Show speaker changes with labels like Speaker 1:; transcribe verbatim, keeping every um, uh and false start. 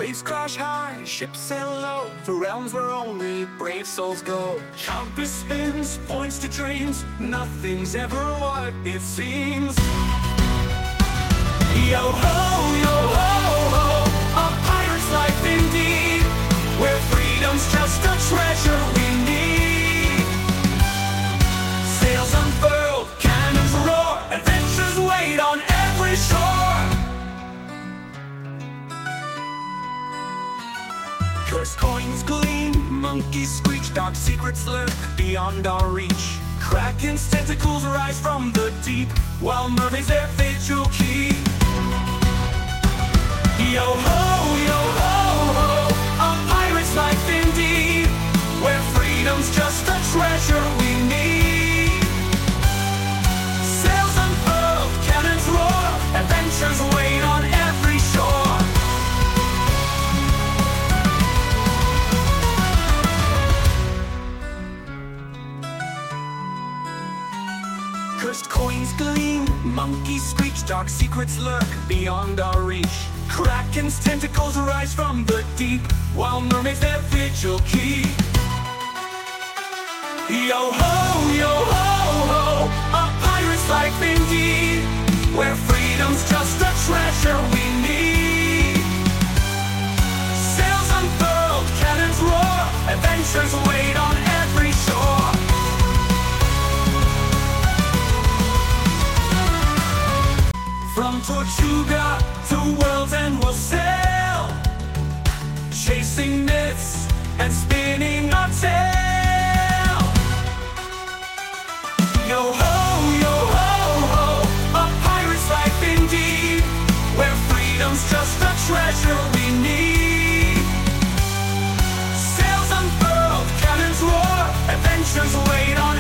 Speaker 1: Waves crash high, ships sail low, to realms where only brave souls go. Compass spins, points to dreams, nothing's ever what it seems. Yo ho, yo ho, ho, a pirate's life indeed, where freedom's just a treasure we need. Sails unfurled, cannons roar, adventures wait on every shore. Cursed coins gleam, monkeys screech, dark secrets lurk beyond our reach. Kraken's tentacles rise from the deep, while mermaids their vigil keep. Yo ho, yo ho, ho, a pirate's life indeed, where freedom's just a treasure we need. Sails unfurled, cannons roar, adventures wait on every shore. Cursed coins gleam, monkeys screech, dark secrets lurk beyond our reach. Kraken's tentacles rise from the deep, while mermaids their vigil keep. Yo ho, yo ho, ho, a pirate's life indeed, where freedom's just a treasure we need. Sails unfurled, cannons roar, adventures wait on every shore. From Tortuga to world's end we'll sail, chasing myths and spinning our tale. Yo ho, yo ho, ho, a pirate's life indeed, where freedom's just a treasure we need. Sails unfurled, cannons roar, adventures wait on